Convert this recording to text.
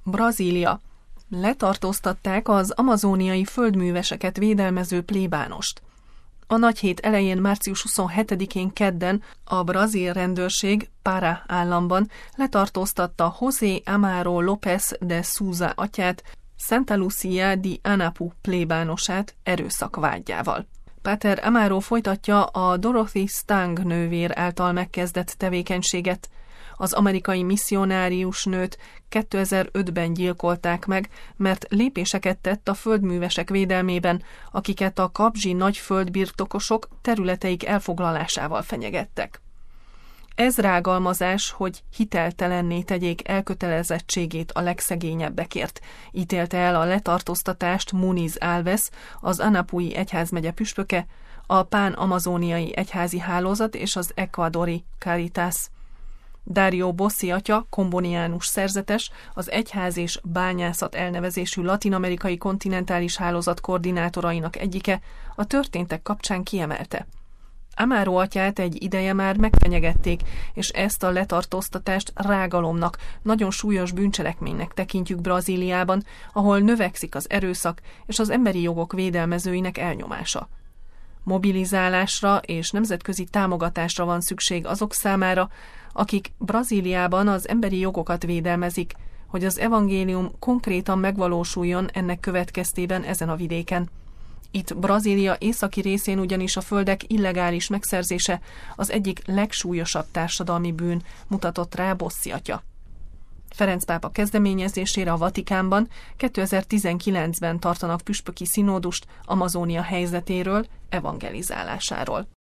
Brazília. Letartóztatták az amazóniai földműveseket védelmező plébánost. A nagy hét elején, március 27-én kedden a brazil rendőrség Pará államban letartóztatta José Amaro López de Souza atyát, Santa Lucia de Anapu plébánosát erőszakvádjával. Pater Amaro folytatja a Dorothy Stang nővér által megkezdett tevékenységet. Az amerikai misszionárius nőt 2005-ben gyilkolták meg, mert lépéseket tett a földművesek védelmében, akiket a kapzsi nagy földbirtokosok területeik elfoglalásával fenyegettek. Ez rágalmazás, hogy hiteltelenné tegyék elkötelezettségét a legszegényebbekért, ítélte el a letartóztatást Muniz Alves, az Anapui egyházmegye püspöke, a Pán-amazóniai egyházi hálózat és az ecuadori Caritas. Dario Bossi atya, komboniánus szerzetes, az egyház és bányászat elnevezésű latin-amerikai kontinentális hálózat koordinátorainak egyike, a történtek kapcsán kiemelte: Amaro atyát egy ideje már megfenyegették, és ezt a letartóztatást rágalomnak, nagyon súlyos bűncselekménynek tekintjük Brazíliában, ahol növekszik az erőszak és az emberi jogok védelmezőinek elnyomása. Mobilizálásra és nemzetközi támogatásra van szükség azok számára, akik Brazíliában az emberi jogokat védelmezik, hogy az evangélium konkrétan megvalósuljon ennek következtében ezen a vidéken. Itt Brazília északi részén ugyanis a földek illegális megszerzése az egyik legsúlyosabb társadalmi bűn, mutatott rá Bossi atya. Ferenc pápa kezdeményezésére a Vatikánban 2019-ben tartanak püspöki színódust Amazónia helyzetéről, evangelizálásáról.